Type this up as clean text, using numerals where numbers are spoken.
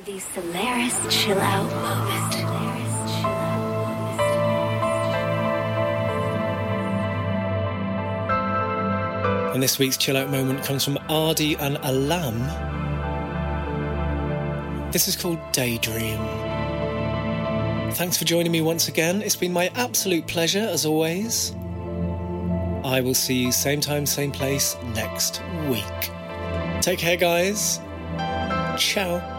The Solaris Chill Out Moment. And this week's Chill Out Moment comes from Ardi and Alam. This is called Daydream. Thanks for joining me once again. It's been my absolute pleasure, as always. I will see you same time, same place next week. Take care, guys. Ciao.